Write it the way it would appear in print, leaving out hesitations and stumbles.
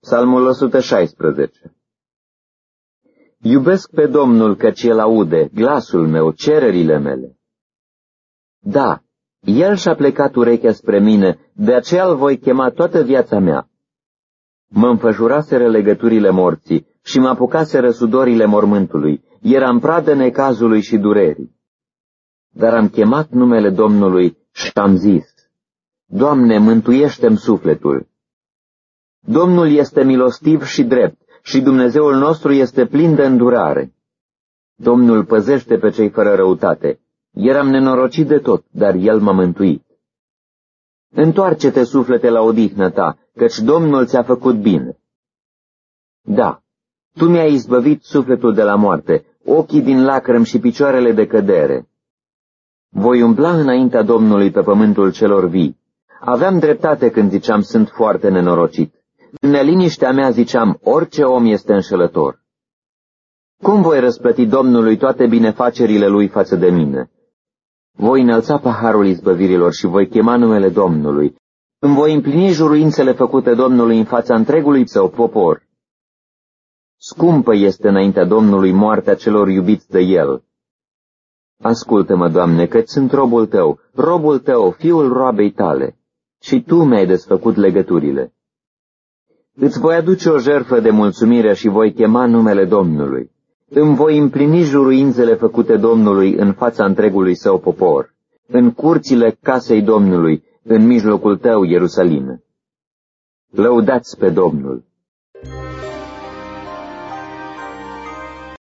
Psalmul 116. Iubesc pe Domnul, căci El aude glasul meu, cererile mele. Da, El și-a plecat urechea spre mine, de aceea îl voi chema toată viața mea. Mă înfășuraseră legăturile morții și mă apucaseră sudorile mormântului, eram pradă necazului și durerii. Dar am chemat numele Domnului și am zis: Doamne, mântuiește-mi sufletul. Domnul este milostiv și drept și Dumnezeul nostru este plin de îndurare. Domnul păzește pe cei fără răutate. Eram nenorocit de tot, dar El m-a mântuit. Întoarce-te, suflete, la odihnă ta, căci Domnul ți-a făcut bine. Da, tu mi-ai izbăvit sufletul de la moarte, ochii din lacrimi și picioarele de cădere. Voi umbla înaintea Domnului pe pământul celor vii. Aveam dreptate când ziceam: sunt foarte nenorocit. În neliniștea mea ziceam: orice om este înșelător. Cum voi răsplăti Domnului toate binefacerile Lui față de mine? Voi înălța paharul izbăvirilor și voi chema numele Domnului. Îmi voi împlini juruințele făcute Domnului în fața întregului său popor. Scumpă este înaintea Domnului moartea celor iubiți de El. Ascultă-mă, Doamne, căci sunt robul Tău, fiul roabei Tale, și Tu mi-ai desfăcut legăturile. Îți voi aduce o jertfă de mulțumire și voi chema numele Domnului. Îmi voi împlini juruințele făcute Domnului în fața întregului său popor, în curțile casei Domnului, în mijlocul tău, Ierusalime. Lăudați pe Domnul!